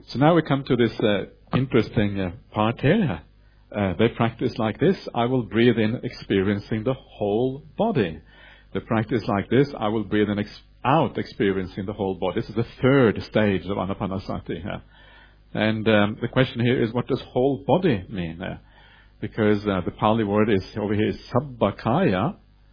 So now we come to this interesting part here. They practice like this. I will breathe in, experiencing the whole body. They practice like this. I will breathe in, out, experiencing the whole body. This is the third stage of Anapanasati here. And the question here is, what does whole body mean? Because the Pali word is over here is Sabbakaya.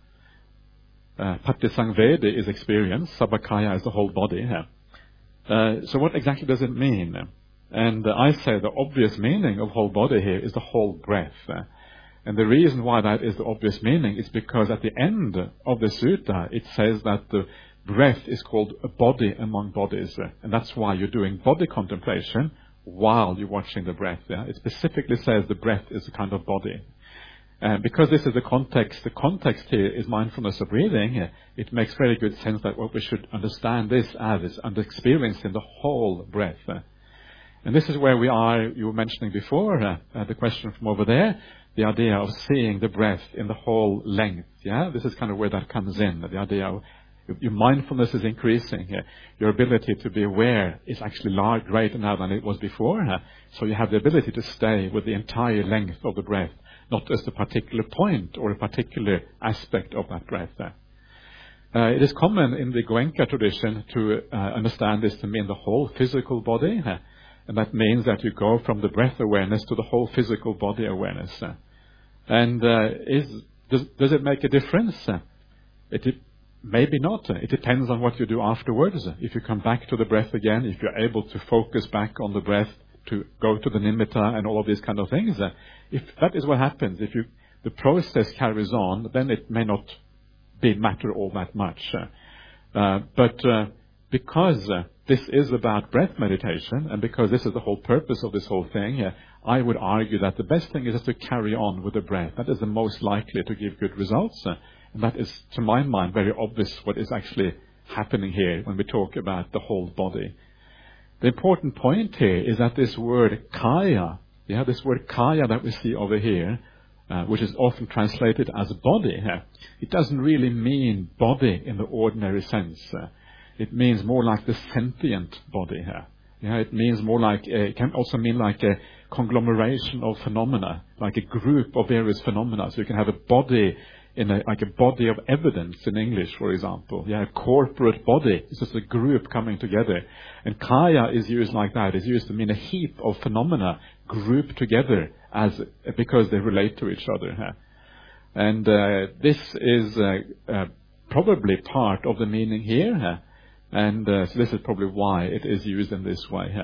Patisangvedi is experience. Sabbakaya is the whole body here. So what exactly does it mean? And I say the obvious meaning of whole body here is the whole breath. And the reason why that is the obvious meaning is because at the end of the sutta, it says that the breath is called a body among bodies. And that's why you're doing body contemplation while you're watching the breath. It specifically says the breath is a kind of body. Because this is the context here is mindfulness of breathing, it makes very good sense that what we should understand this as is experiencing the whole breath. And this is where we are, you were mentioning before, the question from over there, the idea of seeing the breath in the whole length. Yeah, this is kind of where that comes in, the idea of your mindfulness is increasing. Your ability to be aware is actually greater now than it was before. So you have the ability to stay with the entire length of the breath, not just a particular point or a particular aspect of that breath. It is common in the Goenka tradition to understand this to mean the whole physical body. And that means that you go from the breath awareness to the whole physical body awareness. And does it make a difference? Maybe not. It depends on what you do afterwards. If you come back to the breath again, if you're able to focus back on the breath, to go to the nimitta and all of these kind of things, if that is what happens, if the process carries on, then it may not matter all that much. But because this is about breath meditation, and because this is the whole purpose of this whole thing, I would argue that the best thing is just to carry on with the breath. That is the most likely to give good results. And that is, to my mind, very obvious what is actually happening here when we talk about the whole body. The important point here is that this word kaya, this word kaya that we see over here, which is often translated as body, it doesn't really mean body in the ordinary sense. It means more like the sentient body here. It means more like, it can also mean like a conglomeration of phenomena, like a group of various phenomena. So you can have a body like a body of evidence in English, for example. A corporate body. It's just a group coming together. And kaya is used like that. It's used to mean a heap of phenomena grouped together because they relate to each other. And this is probably part of the meaning here. And so this is probably why it is used in this way.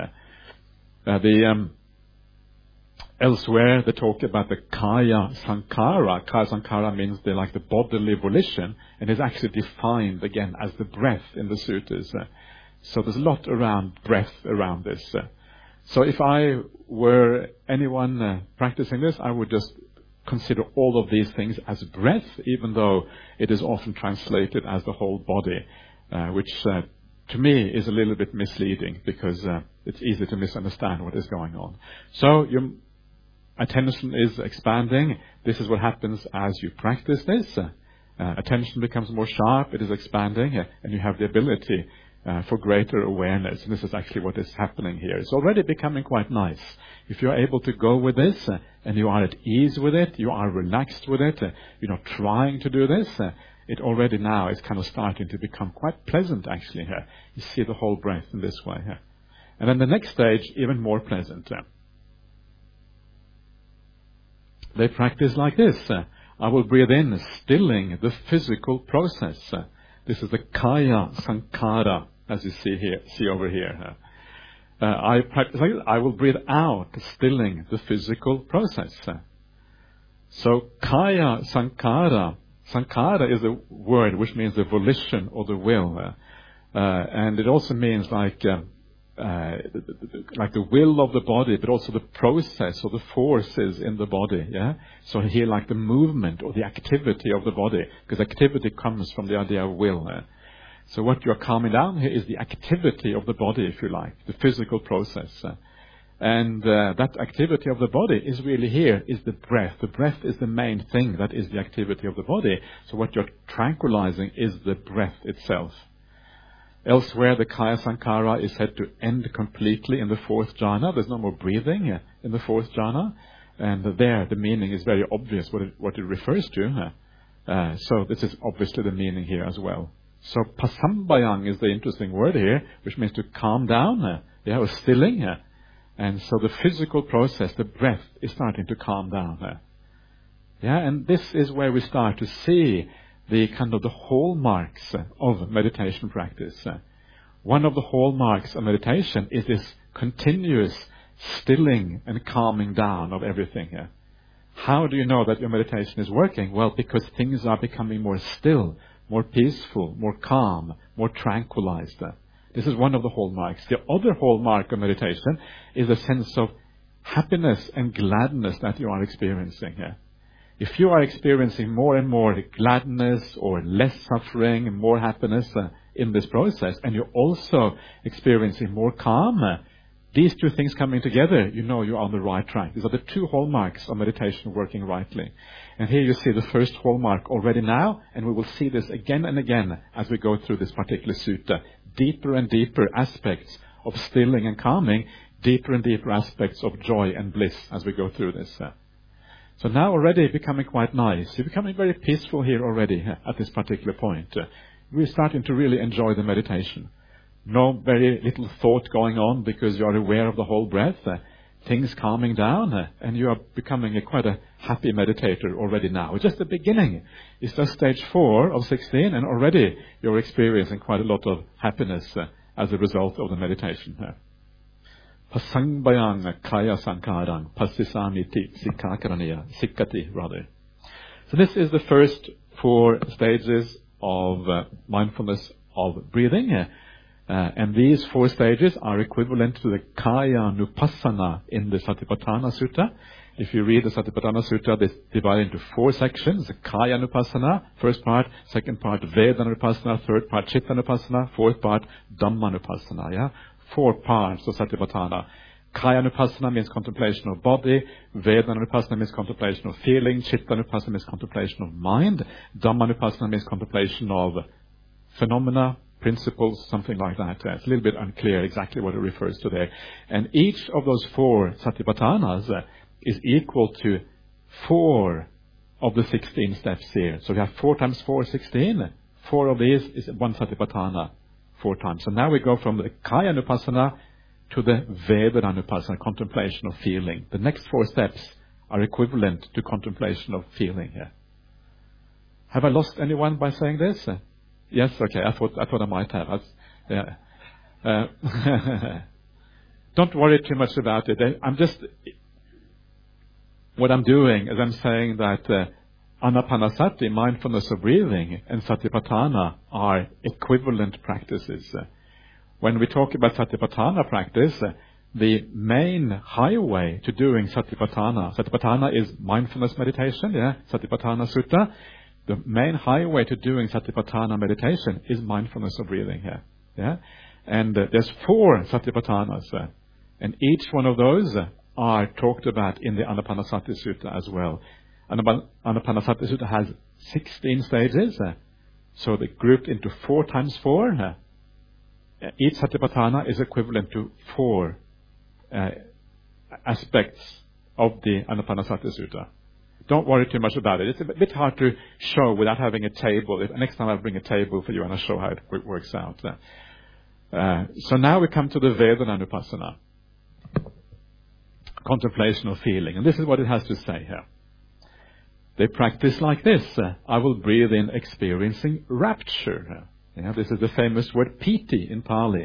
Elsewhere, they talk about the kaya sankhara. Kaya sankhara means the bodily volition, and is actually defined again as the breath in the suttas. So there's a lot around breath around this. So if I were anyone practicing this, I would just consider all of these things as breath, even though it is often translated as the whole body, which to me is a little bit misleading because it's easy to misunderstand what is going on. So your attention is expanding. This is what happens as you practice this. Attention becomes more sharp, it is expanding, and you have the ability for greater awareness. And this is actually what is happening here. It's already becoming quite nice. If you're able to go with this, and you are at ease with it, you are relaxed with it, you're not trying to do this, it already now is kind of starting to become quite pleasant actually here. You see the whole breath in this way here. And then the next stage, even more pleasant. They practice like this. I will breathe in, stilling the physical process. This is the kaya sankhara, as you see over here. I practice like this. I will breathe out, stilling the physical process. So kaya sankhara. Sankhara is a word which means the volition or the will. And it also means like the will of the body, but also the process or the forces in the body. So here, like the movement or the activity of the body, because activity comes from the idea of will. So what you're calming down here is the activity of the body, if you like, the physical process. And that activity of the body is really here, is the breath. The breath is the main thing that is the activity of the body. So what you're tranquilizing is the breath itself. Elsewhere, the Kaya Sankara is said to end completely in the fourth jhana. There's no more breathing in the fourth jhana. And there, the meaning is very obvious what it refers to. So this is obviously the meaning here as well. So pasambayang is the interesting word here, which means to calm down, or stilling. And so the physical process, the breath, is starting to calm down. And this is where we start to see the kind of the hallmarks of meditation practice. One of the hallmarks of meditation is this continuous stilling and calming down of everything. How do you know that your meditation is working? Well, because things are becoming more still, more peaceful, more calm, more tranquilized. This is one of the hallmarks. The other hallmark of meditation is a sense of happiness and gladness that you are experiencing. If you are experiencing more and more gladness or less suffering and more happiness in this process, and you're also experiencing more calm, these two things coming together, you know you're on the right track. These are the two hallmarks of meditation working rightly. And here you see the first hallmark already now, and we will see this again and again as we go through this particular sutta. Deeper and deeper aspects of stilling and calming, deeper and deeper aspects of joy and bliss as we go through this. So now already becoming quite nice. You're becoming very peaceful here already at this particular point. We're starting to really enjoy the meditation. No very little thought going on because you are aware of the whole breath. Things calming down, and you are becoming quite a happy meditator already now. It's just the beginning. It's just stage 4 of 16, and already you're experiencing quite a lot of happiness as a result of the meditation. Pasangbayang kaya sankarang pasisamiti sikkati rather. So this is the first 4 stages of mindfulness of breathing. And these 4 stages are equivalent to the Kaya Nupassana in the Satipatthana Sutta. If you read the Satipatthana Sutta, they divide into 4 sections. The Kaya Nupassana, first part, second part, Vedana Nupassana, third part, Chitta Nupassana, fourth part, Dhamma Nupassana. 4 parts of Satipatthana. Kaya Nupassana means contemplation of body, Vedana Nupassana means contemplation of feeling, Chitta Nupassana means contemplation of mind, Dhamma Nupassana means contemplation of phenomena, principles, something like that. It's a little bit unclear exactly what it refers to there. And each of those 4 satipatthanas is equal to 4 of the 16 steps here. So we have 4 times 4, 16. 4 of these is 1 satipatthana 4 times. So now we go from the Kaya Nupassana to the Vedana Nupassana, contemplation of feeling. The next 4 steps are equivalent to contemplation of feeling here. Have I lost anyone by saying this? Yes, okay. I thought I might have. Don't worry too much about it. What I'm doing is I'm saying that Anapanasati, mindfulness of breathing, and Satipatthana are equivalent practices. When we talk about Satipatthana practice, the main highway to doing Satipatthana is mindfulness meditation, Satipatthana Sutta. The main highway to doing Satipatthana meditation is mindfulness of breathing here. And there's 4 Satipatthanas, and each one of those are talked about in the Anapanasati Sutta as well. Anapanasati Sutta has 16 stages, so they're grouped into 4 times 4. Each Satipatthana is equivalent to 4 aspects of the Anapanasati Sutta. Don't worry too much about it. It's a bit hard to show without having a table. Next time I'll bring a table for you and I'll show how it works out. So now we come to the Vedana Nupassana, contemplation of feeling. And this is what it has to say here. They practice like this. I will breathe in experiencing rapture. This is the famous word piti in Pali.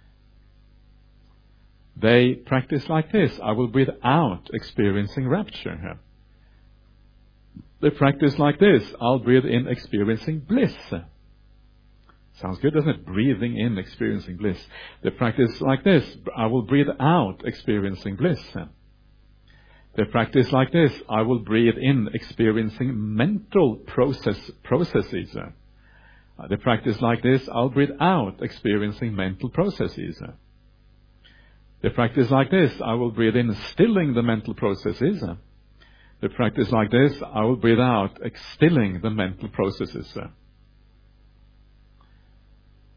They practice like this. I will breathe out experiencing rapture. They practice like this. I'll breathe in experiencing bliss. Sounds good, doesn't it? Breathing in, experiencing bliss. They practice like this. I will breathe out experiencing bliss. They practice like this. I will breathe in experiencing mental processes. They practice like this. I'll breathe out experiencing mental processes. They practice like this. I will breathe in stilling the mental processes. They practice like this. I will breathe out stilling the mental processes.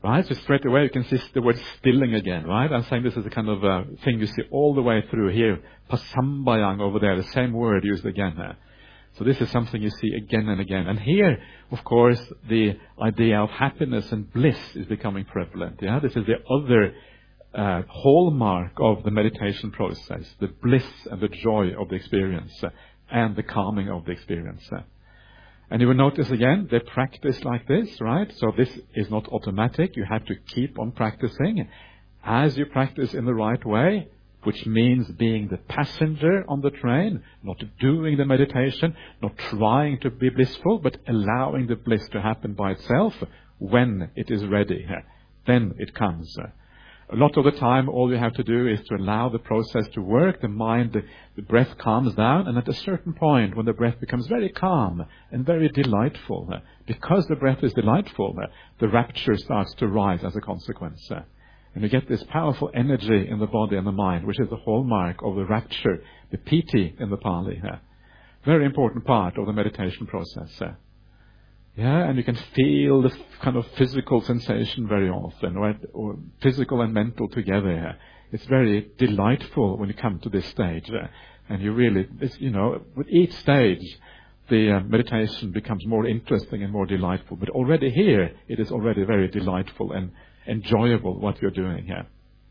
Right? So straight away you can see the word stilling again, right? I'm saying this is a kind of thing you see all the way through here. Pasambayang over there, the same word used again there. So this is something you see again and again. And here, of course, the idea of happiness and bliss is becoming prevalent. Yeah, this is the other hallmark of the meditation process, the bliss and the joy of the experience and the calming of the experience. And you will notice again, they practice like this, right? So this is not automatic. You have to keep on practicing. As you practice in the right way, which means being the passenger on the train, not doing the meditation, not trying to be blissful, but allowing the bliss to happen by itself when it is ready. Then it comes. A lot of the time, all you have to do is to allow the process to work. The mind, the breath calms down, and at a certain point, when the breath becomes very calm and very delightful, because the breath is delightful, the rapture starts to rise as a consequence. And you get this powerful energy in the body and the mind, which is the hallmark of the rapture, the piti in the Pali. Very important part of the meditation process. Yeah, and you can feel the kind of physical sensation very often, right? Or physical and mental together. It's very delightful when you come to this stage. And you really, with each stage, the meditation becomes more interesting and more delightful. But already here, it is already very delightful and enjoyable what you're doing here.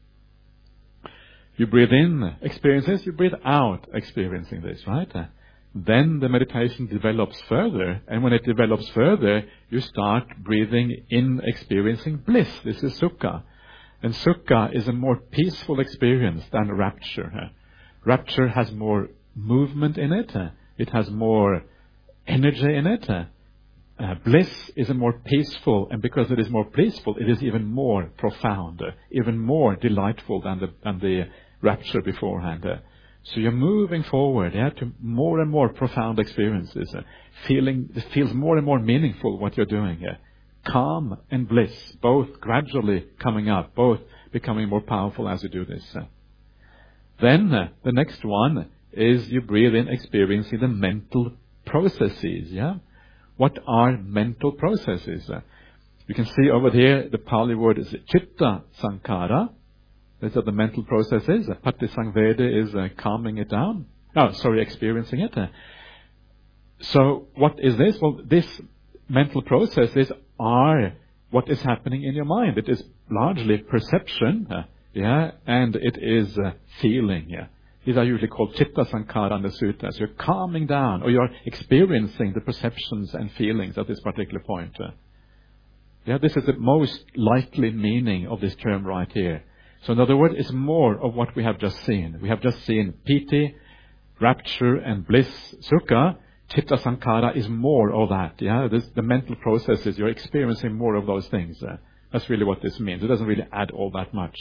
You breathe in, experience this. You breathe out, experiencing this, right? Then the meditation develops further, and when it develops further, you start breathing in, experiencing bliss. This is sukha. And sukha is a more peaceful experience than rapture. Rapture has more movement in it. It has more energy in it. Bliss is a more peaceful, and because it is more peaceful, it is even more profound, even more delightful than the rapture beforehand. So you're moving forward, to more and more profound experiences. It feels more and more meaningful what you're doing. Calm and bliss, both gradually coming up, both becoming more powerful as you do this. Then the next one is you breathe in, experiencing the mental processes. What are mental processes? You can see over here the Pali word is chitta sankhara. These are the mental processes. Patisangveda is calming it down. Experiencing it. So what is this? Well, these mental processes are what is happening in your mind. It is largely perception, and it is feeling. These are usually called chitta sankhara in the suttas. You're calming down, or you're experiencing the perceptions and feelings at this particular point. This is the most likely meaning of this term right here. So in other words, it's more of what we have just seen. We have just seen piti, rapture, and bliss, sukha. Chitta sankhara is more of that. The mental processes, you're experiencing more of those things. That's really what this means. It doesn't really add all that much.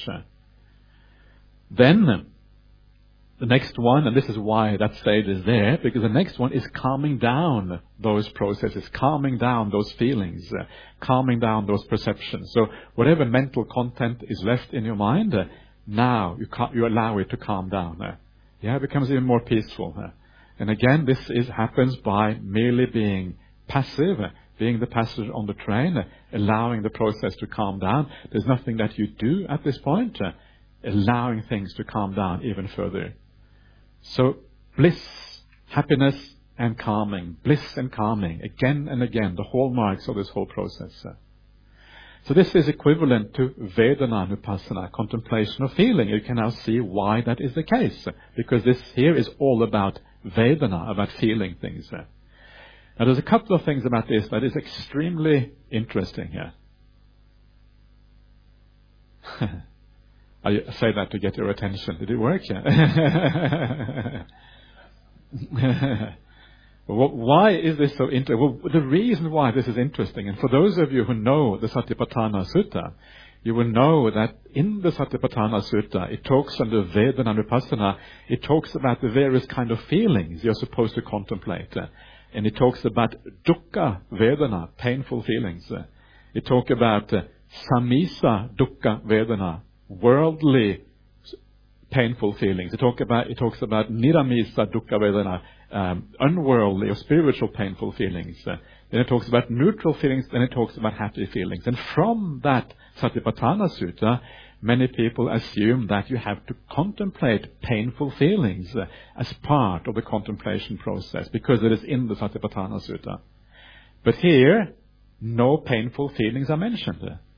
Then, the next one, and this is why that stage is there, because the next one is calming down those processes, calming down those feelings, calming down those perceptions. So whatever mental content is left in your mind, now you allow it to calm down. It becomes even more peaceful. And again, this happens by merely being passive, being the passenger on the train, allowing the process to calm down. There's nothing that you do at this point, allowing things to calm down even further. So bliss, happiness and calming, bliss and calming, again and again, the hallmarks of this whole process. So this is equivalent to Vedana-nupassana, contemplation of feeling. You can now see why that is the case, because this here is all about Vedana, about feeling things. Now there's a couple of things about this that is extremely interesting here. I say that to get your attention. Did it work? Why is this so interesting? Well, the reason why this is interesting, and for those of you who know the Satipatthana Sutta, you will know that in the Satipatthana Sutta, it talks under Vedana-nupassana, it talks about the various kind of feelings you're supposed to contemplate. And it talks about dukkha Vedana, painful feelings. It talks about samisa dukkha Vedana, worldly painful feelings. It talks about niramisa dukkha vedana, unworldly or spiritual painful feelings. then it talks about neutral feelings, then it talks about happy feelings. And from that Satipatthana Sutta, many people assume that you have to contemplate painful feelings as part of the contemplation process, because it is in the Satipatthana Sutta. But here, no painful feelings are mentioned.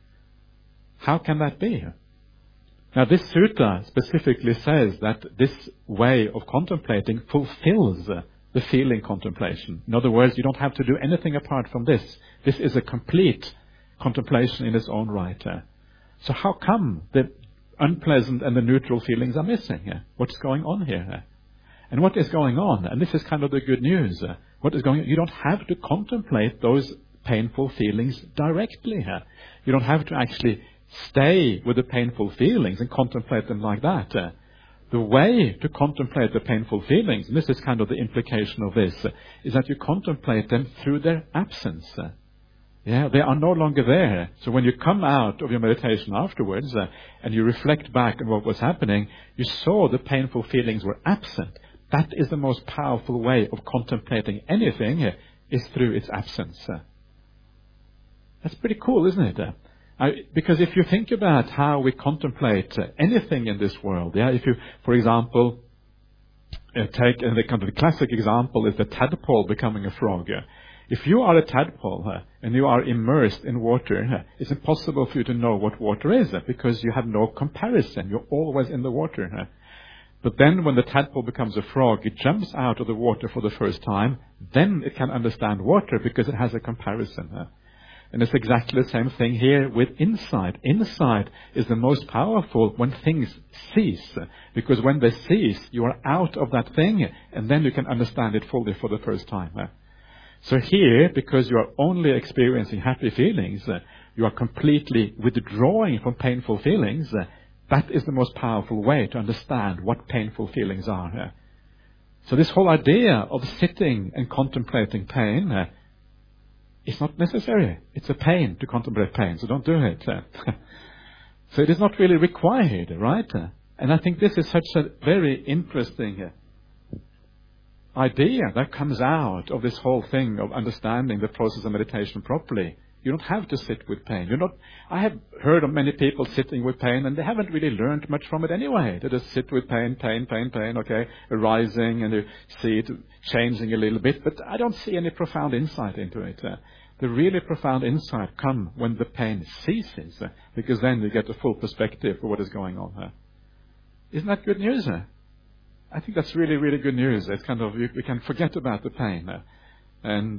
How can that be? Now, this sutta specifically says that this way of contemplating fulfills the feeling contemplation. In other words, you don't have to do anything apart from this. This is a complete contemplation in its own right. So how come the unpleasant and the neutral feelings are missing? What's going on here? And what is going on? And this is kind of the good news. What is going on? You don't have to contemplate those painful feelings directly. You don't have to actually stay with the painful feelings and contemplate them like that. The way to contemplate the painful feelings, and this is kind of the implication of this, is that you contemplate them through their absence. They are no longer there. So when you come out of your meditation afterwards and you reflect back on what was happening, you saw the painful feelings were absent. That is the most powerful way of contemplating anything, is through its absence. That's pretty cool, isn't it? Because if you think about how we contemplate anything in this world, if you, for example, take the kind of the classic example is the tadpole becoming a frog. If you are a tadpole and you are immersed in water, it's impossible for you to know what water is because you have no comparison. You're always in the water. But then when the tadpole becomes a frog, it jumps out of the water for the first time. Then it can understand water because it has a comparison. And it's exactly the same thing here with insight. Insight is the most powerful when things cease. Because when they cease, you are out of that thing, and then you can understand it fully for the first time. So here, because you are only experiencing happy feelings, you are completely withdrawing from painful feelings. That is the most powerful way to understand what painful feelings are. So this whole idea of sitting and contemplating pain, it's not necessary. It's a pain to contemplate pain, so don't do it. So it is not really required, right? And I think this is such a very interesting idea that comes out of this whole thing of understanding the process of meditation properly. You don't have to sit with pain. I have heard of many people sitting with pain, and they haven't really learned much from it anyway. They just sit with pain, okay, arising, and you see it changing a little bit, but I don't see any profound insight into it. The really profound insight comes when the pain ceases, because then you get a full perspective of what is going on. Isn't that good news? I think that's really, really good news. It's kind of, we can forget about the pain. And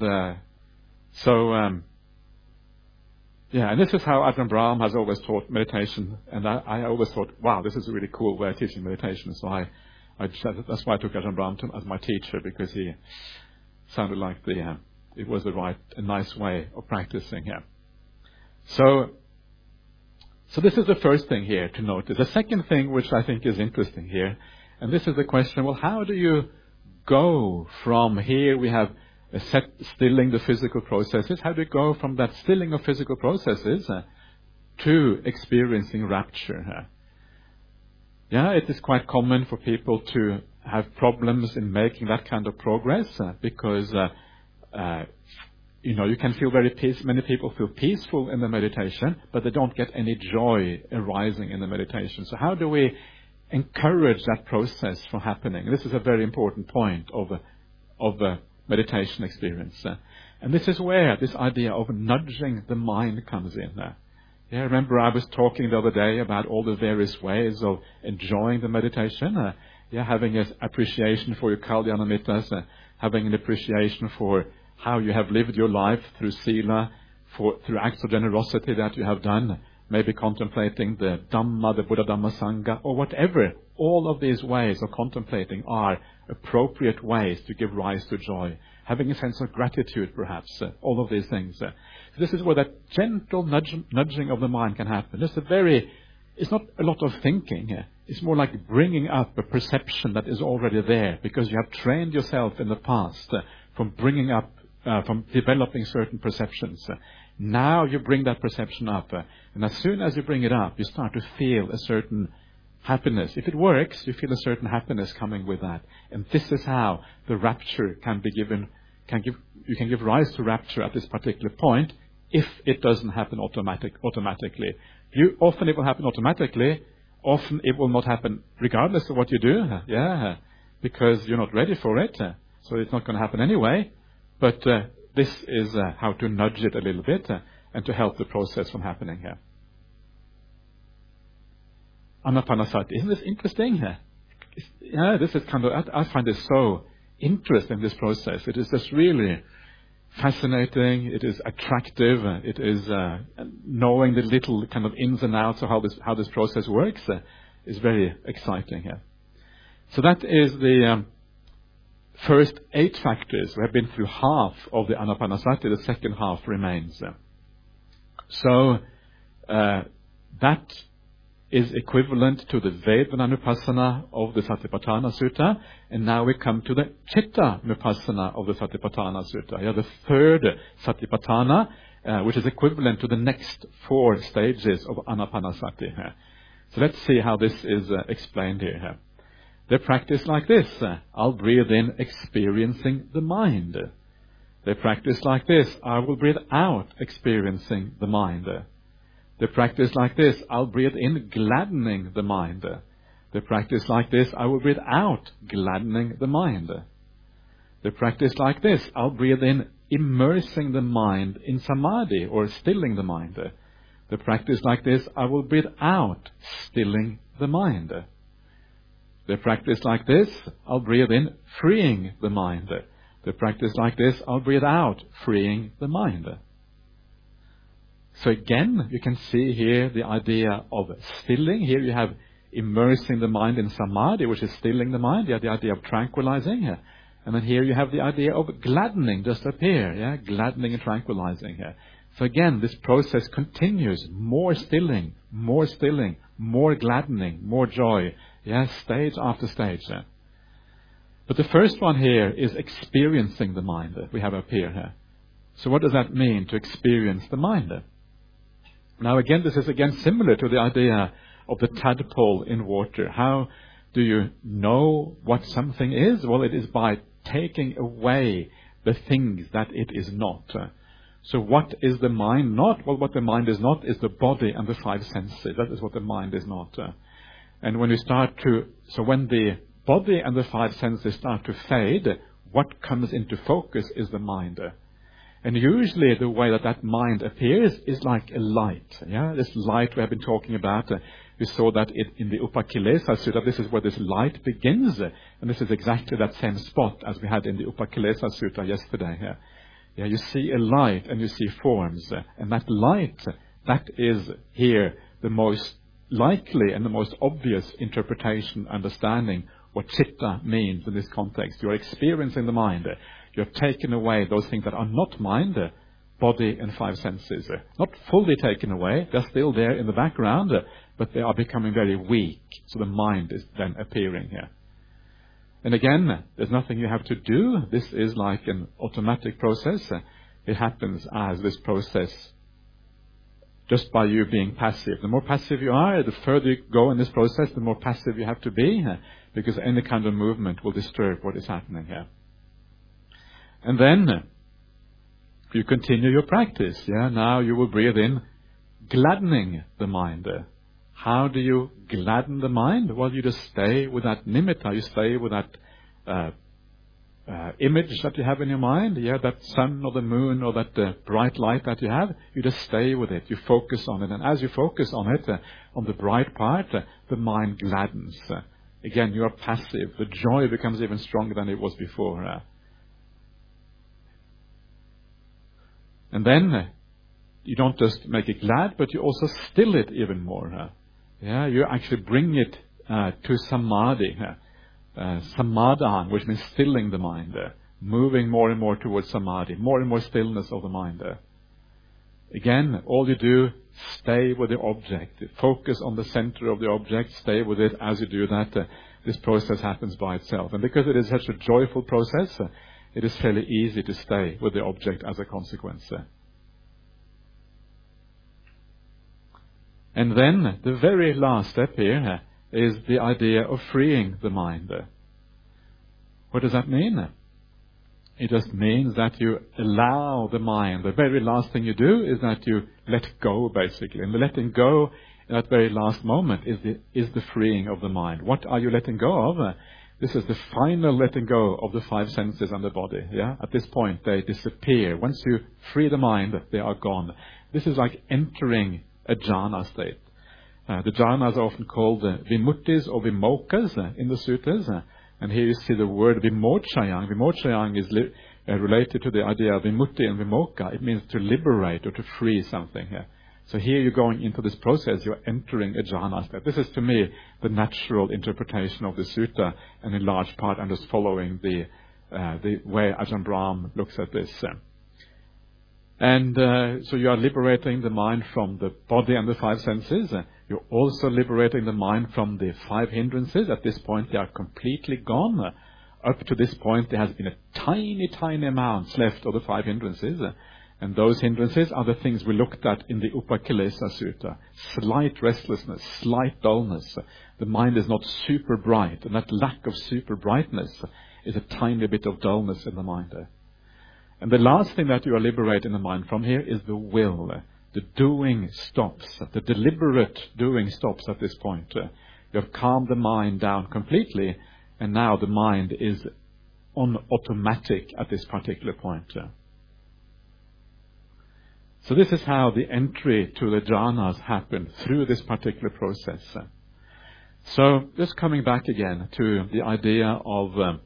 this is how Ajahn Brahm has always taught meditation. And I always thought, wow, this is a really cool way of teaching meditation. So that's why I took Ajahn Brahm as my teacher, because he sounded like it was a nice way of practicing here. So this is the first thing here to notice. The second thing, which I think is interesting here, and this is the question, well, how do you go from here we have stilling the physical processes, how do you go from that stilling of physical processes to experiencing rapture? It is quite common for people to have problems in making that kind of progress because you can feel very peaceful. Many people feel peaceful in the meditation, but they don't get any joy arising in the meditation. So how do we encourage that process from happening? And this is a very important point of a meditation experience. And this is where this idea of nudging the mind comes in. Remember I was talking the other day about all the various ways of enjoying the meditation. Having an appreciation for your Kalyanamitas, having an appreciation for how you have lived your life through sila, through acts of generosity that you have done, maybe contemplating the Dhamma, the Buddha Dhamma Sangha, or whatever. All of these ways of contemplating are appropriate ways to give rise to joy. Having a sense of gratitude, perhaps. All of these things. This is where that gentle nudging of the mind can happen. It's not a lot of thinking. It's more like bringing up a perception that is already there, because you have trained yourself in the past from developing certain perceptions. Now you bring that perception up, and as soon as you bring it up, you start to feel a certain happiness. If it works, you feel a certain happiness coming with that. And this is how the rapture can you can give rise to rapture at this particular point if it doesn't happen automatically. Often it will happen automatically. Often it will not happen regardless of what you do. Because you're not ready for it. So it's not going to happen anyway. But this is how to nudge it a little bit and to help the process from happening here. Anapanasati. Isn't this interesting? This is I find this so interesting, this process. It is just really fascinating. It is attractive. It is knowing the little kind of ins and outs of how this process works is very exciting here. So that is the first 8 factors. We have been through half of the Anapanasati. The second half remains. So that is equivalent to the Vedana of the Satipatthana Sutta, and now we come to the Chitta Nupassana of the Satipatthana Sutta. The third Satipatthana, which is equivalent to the next 4 stages of Anapanasati. So let's see how this is explained here. They practice like this. I'll breathe in, experiencing the mind. They practice like this. I will breathe out, experiencing the mind. They practice like this. I'll breathe in, gladdening the mind. They practice like this. I will breathe out, gladdening the mind. They practice like this. I'll breathe in, immersing the mind in samadhi or stilling the mind. They practice like this. I will breathe out, stilling the mind. They practice like this. I'll breathe in, freeing the mind. They practice like this. I'll breathe out, freeing the mind. So again, you can see here the idea of stilling. Here you have immersing the mind in samadhi, which is stilling the mind. You have the idea of tranquilizing. And then here you have the idea of gladdening just up here. Gladdening and tranquilizing here. So again, this process continues. More stilling, more gladdening, more joy. Stage after stage. But the first one here is experiencing the mind that we have up here. So what does that mean, to experience the mind? Now again, this is again similar to the idea of the tadpole in water. How do you know what something is? Well, it is by taking away the things that it is not. So what is the mind not? Well, what the mind is not is the body and the 5 senses. That is what the mind is not. And when when the body and the 5 senses start to fade, what comes into focus is the mind. And usually the way that mind appears is like a light. This light we have been talking about, we saw that in the Upakilesa Sutta. This is where this light begins. And this is exactly that same spot as we had in the Upakilesa Sutta yesterday. You see a light and you see forms. And that light, that is here the most likely and the most obvious interpretation, understanding what chitta means in this context. You're experiencing the mind. You have taken away those things that are not mind, body and 5 senses. Not fully taken away, they're still there in the background, but they are becoming very weak. So the mind is then appearing here. And again, there's nothing you have to do. This is like an automatic process. It happens as this process just by you being passive. The more passive you are, the further you go in this process, the more passive you have to be, because any kind of movement will disturb what is happening here. And then you continue your practice. Now you will breathe in, gladdening the mind. How do you gladden the mind? Well, you just stay with that nimitta. You stay with that image that you have in your mind. That sun or the moon or that bright light that you have. You just stay with it. You focus on it. And as you focus on it, on the bright part, the mind gladdens. Again, you are passive. The joy becomes even stronger than it was before. And then you don't just make it glad, but you also still it even more. You actually bring it to samadhi, samadhan, which means stilling the mind, moving more and more towards samadhi, more and more stillness of the mind. Again, all you do, stay with the object, focus on the center of the object, stay with it. As you do that, this process happens by itself. And because it is such a joyful process, it is fairly easy to stay with the object as a consequence. And then the very last step here is the idea of freeing the mind. What does that mean? It just means that you allow the mind. The very last thing you do is that you let go, basically. And the letting go in that very last moment is the freeing of the mind. What are you letting go of? This is the final letting go of the five senses and the body. Yeah, at this point they disappear. Once you free the mind, they are gone. This is like entering a jhana state. The jhanas are often called vimuttis or vimokas in the sutras. And here you see the word vimochayang. Vimochayang is related to the idea of vimutti and vimoka. It means to liberate or to free something here. So here you're going into this process, you're entering a jhana state. This is to me the natural interpretation of the sutta, and in large part I'm just following the way Ajahn Brahm looks at this. So you are liberating the mind from the body and the five senses. You're also liberating the mind from the five hindrances. At this point they are completely gone. Up to this point there has been a tiny, tiny amount left of the five hindrances. And those hindrances are the things we looked at in the Upakilesa Sutta. Slight restlessness, slight dullness. The mind is not super bright, and that lack of super brightness is a tiny bit of dullness in the mind. And the last thing that you are liberating the mind from here is the will. The doing stops. The deliberate doing stops at this point. You have calmed the mind down completely, and now the mind is on automatic at this particular point. So this is how the entry to the jhanas happen through this particular process. So just coming back again to the idea of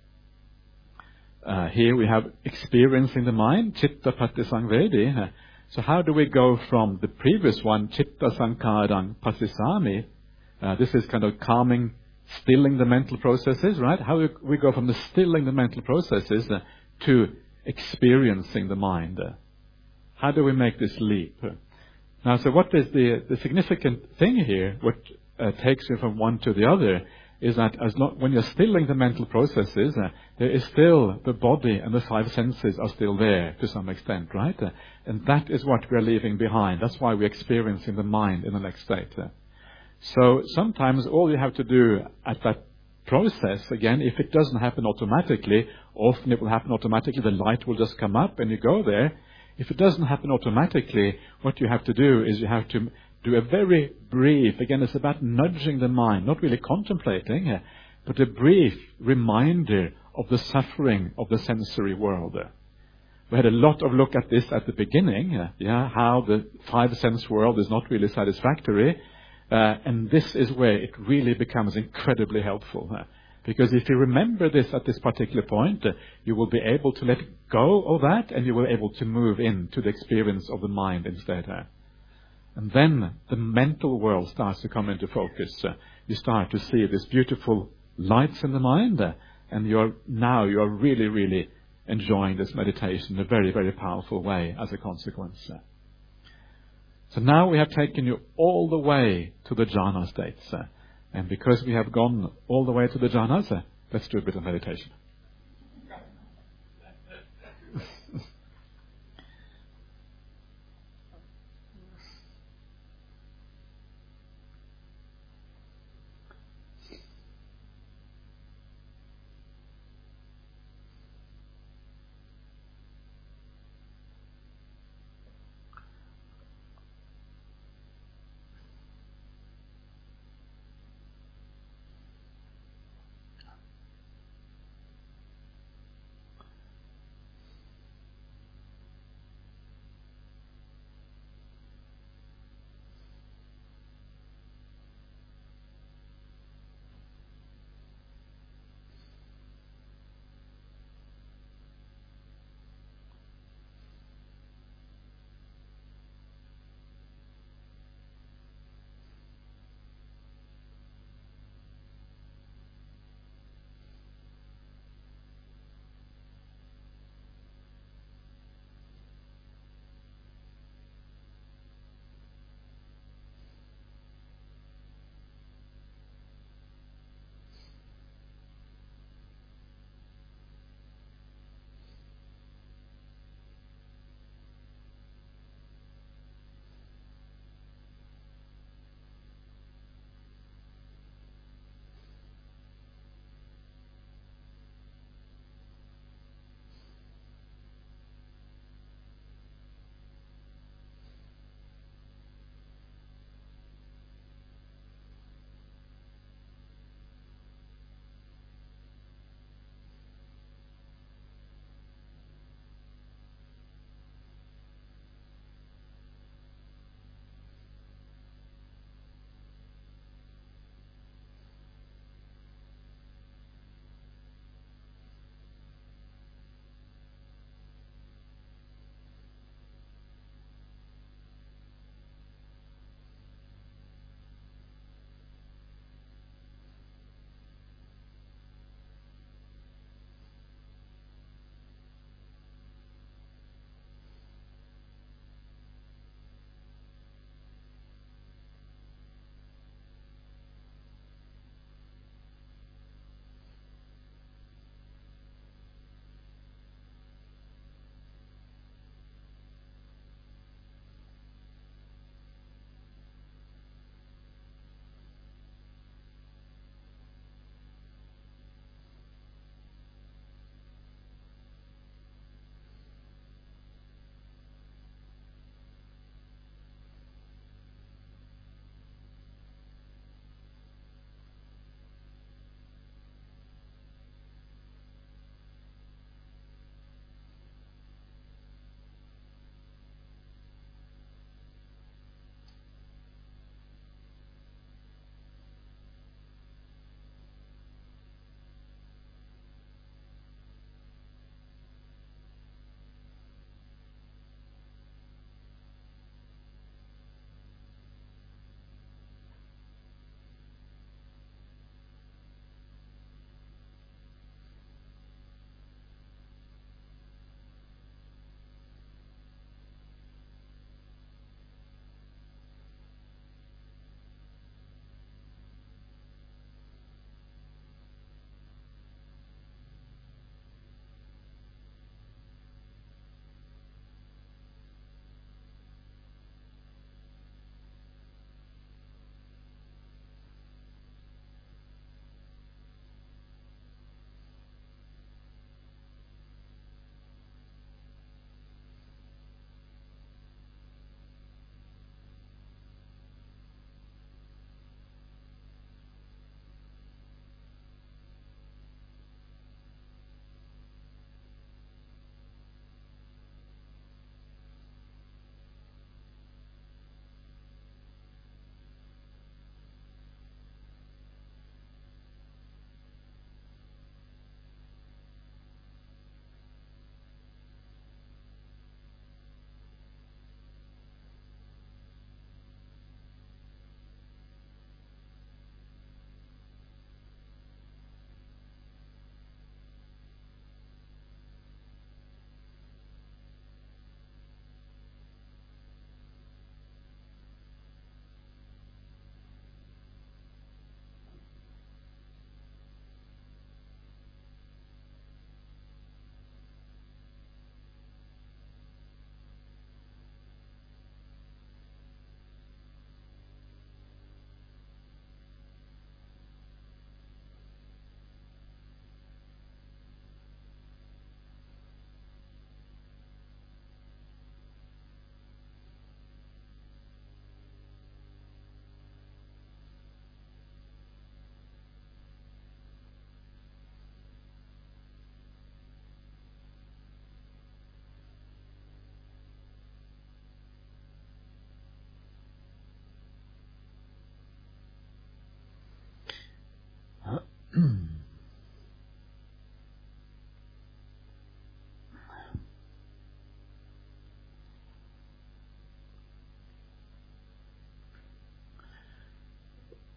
here we have experiencing the mind, chitta patisangvedi. So how do we go from the previous one, chitta sankarang pasisami? This is kind of calming, stilling the mental processes, right? How do we go from the stilling the mental processes to experiencing the mind? How do we make this leap? Now, so what is the significant thing here, what takes you from one to the other, is that when you're stilling the mental processes, there is still the body and the five senses are still there to some extent, right? And that is what we're leaving behind. That's why we're experiencing the mind in the next state. So sometimes all you have to do at that process, again, if it doesn't happen automatically, often it will happen automatically, the light will just come up and you go there. If it doesn't happen automatically, what you have to do is you have to do a very brief, again, it's about nudging the mind, not really contemplating, but a brief reminder of the suffering of the sensory world. We had a lot of look at this at the beginning, how the five sense world is not really satisfactory, and this is where it really becomes incredibly helpful. Because if you remember this at this particular point, you will be able to let go of that, and you will be able to move into the experience of the mind instead. And then the mental world starts to come into focus. You start to see these beautiful lights in the mind, and you are really, really enjoying this meditation in a very, very powerful way as a consequence. So now we have taken you all the way to the jhana states. And because we have gone all the way to the jhanas, let's do a bit of meditation.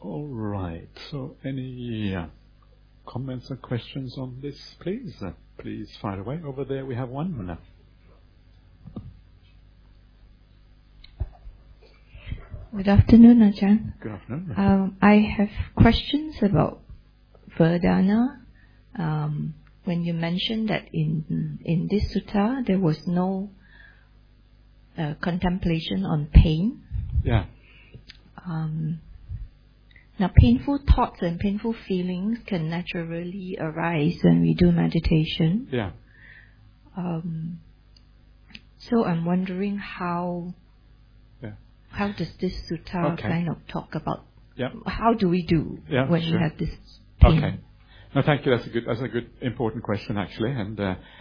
All right. So any comments or questions on this, please? Please fire away. Over there we have one. Good afternoon, Ajahn. Good afternoon. I have questions about Vedana. When you mentioned that in this sutta there was no contemplation on pain. Yeah. Now, painful thoughts and painful feelings can naturally arise when we do meditation. Yeah. So I'm wondering how does this sutta kind of talk about? Yeah. How do we do when sure. we have this pain? Okay. No, thank you. That's a good, important question actually. And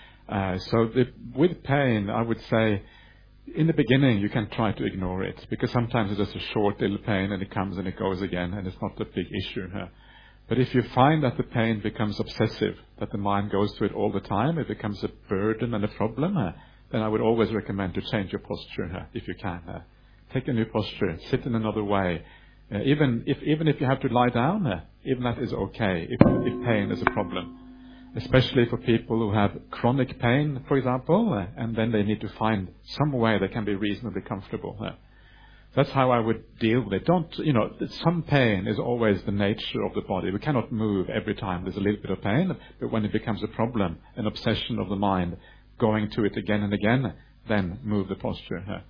with pain, I would say, in the beginning, you can try to ignore it because sometimes it's just a short little pain and it comes and it goes again and it's not a big issue. But if you find that the pain becomes obsessive, that the mind goes to it all the time, it becomes a burden and a problem, then I would always recommend to change your posture if you can. Take a new posture, sit in another way. Even if you have to lie down, even that is okay if pain is a problem. Especially for people who have chronic pain, for example, and then they need to find some way they can be reasonably comfortable. That's how I would deal with it. Some pain is always the nature of the body. We cannot move every time there's a little bit of pain, but when it becomes a problem, an obsession of the mind, going to it again and again, then move the posture.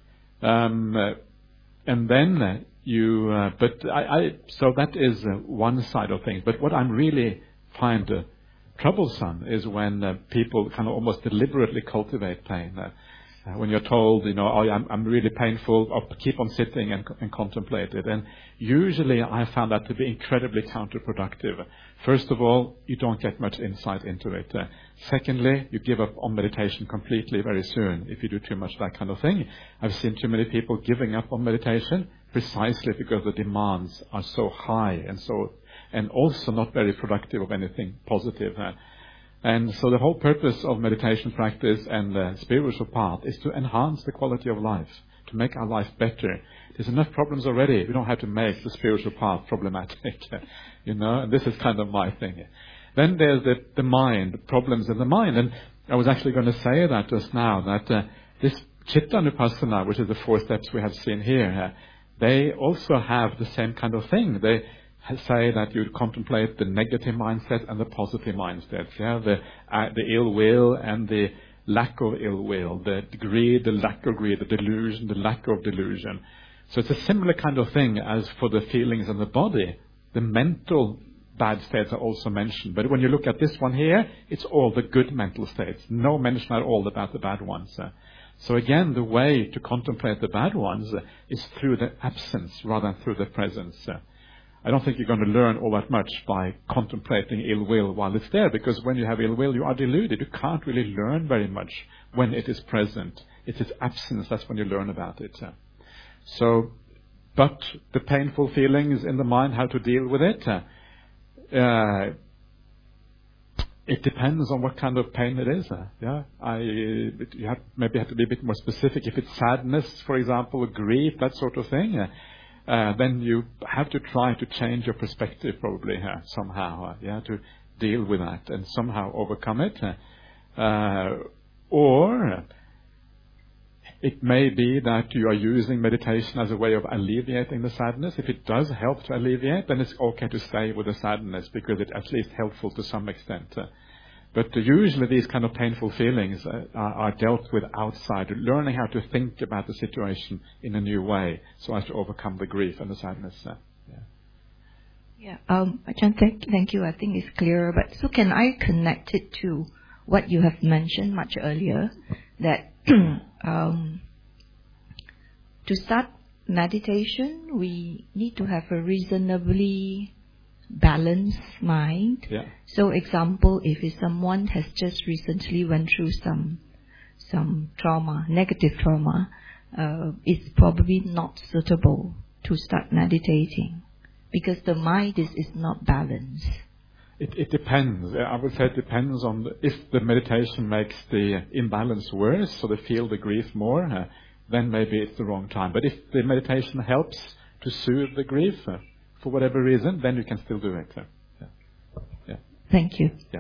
And then so that is one side of things. But what I really find troublesome is when people kind of almost deliberately cultivate pain. When you're told, I'm really painful, I'll keep on sitting and contemplate it. And usually I found that to be incredibly counterproductive. First of all, you don't get much insight into it. Secondly, you give up on meditation completely very soon if you do too much that kind of thing. I've seen too many people giving up on meditation precisely because the demands are so high and also not very productive of anything positive. And so the whole purpose of meditation practice and the spiritual path is to enhance the quality of life, to make our life better. There's enough problems already. We don't have to make the spiritual path problematic, and this is kind of my thing. Then there's the mind, problems in the mind. And I was actually going to say that just now, that this Chittanupassana, which is the 4 steps we have seen here, they also have the same kind of thing. They say that you contemplate the negative mindset and the positive mindset. The ill will and the lack of ill will, the greed, the lack of greed, the delusion, the lack of delusion. So it's a similar kind of thing as for the feelings in the body. The mental bad states are also mentioned. But when you look at this one here, it's all the good mental states. No mention at all about the bad ones. So again, the way to contemplate the bad ones is through the absence rather than through the presence. I don't think you're going to learn all that much by contemplating ill will while it's there, because when you have ill will, you are deluded. You can't really learn very much when it is present. It's its absence, that's when you learn about it. But the painful feelings in the mind, how to deal with it, it depends on what kind of pain it is. You maybe have to be a bit more specific. If it's sadness, for example, or grief, that sort of thing, then you have to try to change your perspective probably somehow, to deal with that and somehow overcome it. Or it may be that you are using meditation as a way of alleviating the sadness. If it does help to alleviate, then it's okay to stay with the sadness because it's at least helpful to some extent. But usually these kind of painful feelings are dealt with outside, learning how to think about the situation in a new way so as to overcome the grief and the sadness. Ajahn, thank you. I think it's clearer. But so can I connect it to what you have mentioned much earlier, that to start meditation, we need to have a reasonably balanced mind. So example, if someone has just recently went through some trauma, negative trauma, it's probably not suitable to start meditating because the mind is not balanced. It depends. I would say it depends on if the meditation makes the imbalance worse, so they feel the grief more, then maybe it's the wrong time. But if the meditation helps to soothe the grief, for whatever reason, then you can still do it. Yeah. Thank you. Yeah.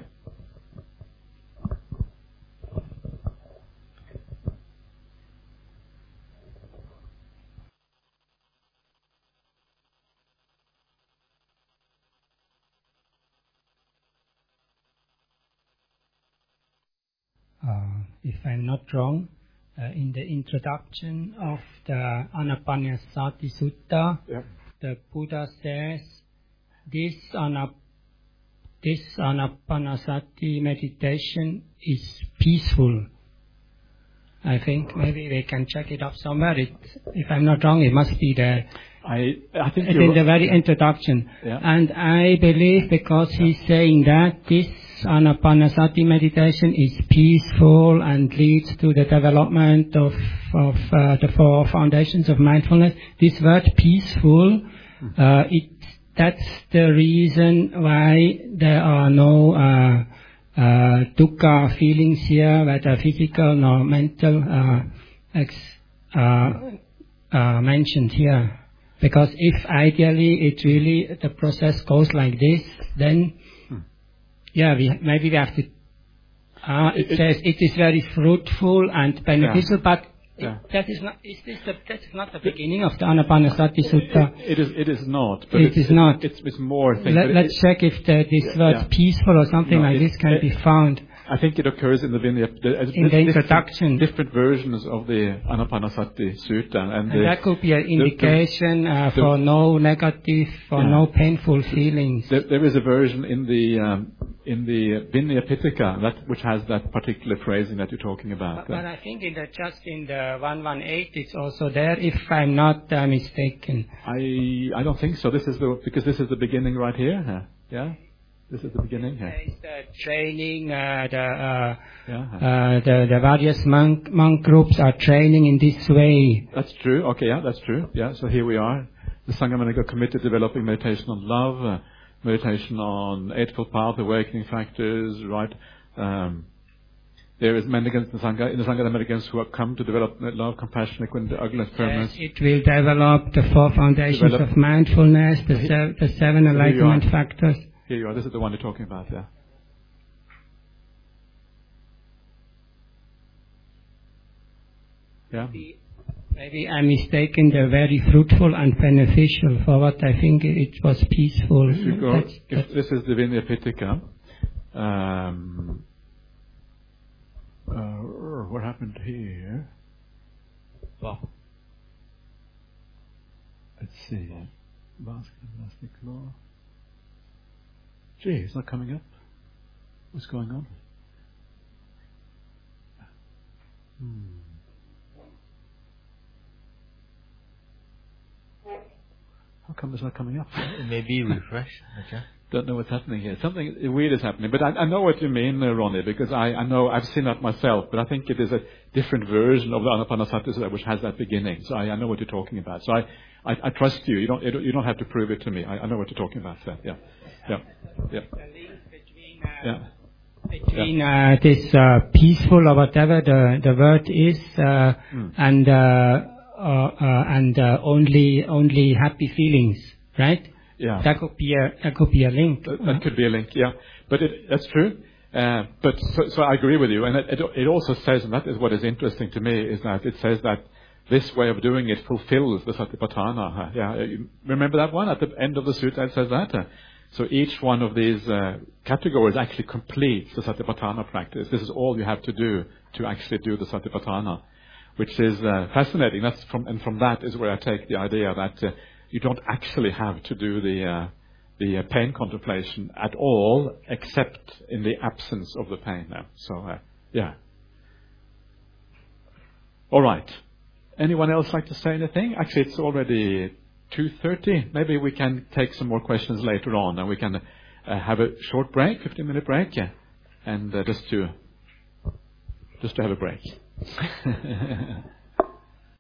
If I'm not wrong, in the introduction of the Anapanasati Sutta, the Buddha says this Anapanasati meditation is peaceful. I think maybe we can check it up somewhere. If I'm not wrong, it must be there. I think it's in the very introduction. Yeah. And I believe because he's saying that this Anapanasati meditation is peaceful and leads to the development of the 4 foundations of mindfulness. This word peaceful, that's the reason why there are no dukkha feelings here, whether physical nor mental, mentioned here. Because if ideally the process goes like this, then maybe we have to. It says it is very fruitful and beneficial, but that is not. That is not the beginning of the Anapanasati Sutta. It is not. But it is not. It's more things. Let's check if this word peaceful or something like this can be found. I think it occurs in the Vinaya. In the introduction. Different versions of the Anapanasati Sutta. And that could be an indication for no negative or no painful feelings. There is a version in the Vinaya Pitaka which has that particular phrasing that you're talking about. But I think in the 118 it's also there, if I'm not mistaken. I don't think so. Because this is the beginning right here. Yeah. This is the beginning. The training, the various monk groups are training in this way. That's true. Okay, that's true. Yeah, so here we are. The Sangha committed to developing meditation on love, meditation on Eightfold Path, awakening factors, right? There is mendicants in the Sangha, the mendicants who have come to develop love, compassion, equanimity, ugliness, firmness. Yes, it will develop the 4 foundations of mindfulness, the 7 enlightenment factors. Here you are. This is the one you're talking about, yeah. Yeah. Maybe I'm mistaken. They're very fruitful and beneficial for what I think it was peaceful. If this is the Vinaya Pitaka. What happened here? Well, let's see. Basket elastic law. Gee, it's not coming up. What's going on? How come it's not coming up? Maybe refresh. Okay. Don't know what's happening here. Something weird is happening. But I know what you mean, Ronnie, because I know I've seen that myself. But I think it is a different version of the Anapanasati which has that beginning. So I know what you're talking about. So I trust you. You don't have to prove it to me. I know what you're talking about. So, yeah. The link between this peaceful or whatever the word is and only happy feelings, right? Yeah. That could be a link. That could be a link. Yeah, but that's true. But so I agree with you, and it also says, and that is what is interesting to me, is that it says that this way of doing it fulfills the Satipatthana. Yeah, you remember that one at the end of the sutta? It says that. So each one of these categories actually completes the Satipatthana practice. This is all you have to do to actually do the Satipatthana, which is fascinating. From that is where I take the idea that you don't actually have to do the pain contemplation at all, except in the absence of the pain. Now, so yeah. All right. Anyone else like to say anything? Actually, it's already 2:30. Maybe we can take some more questions later on, and we can have a short break, 15-minute break, and just to have a break.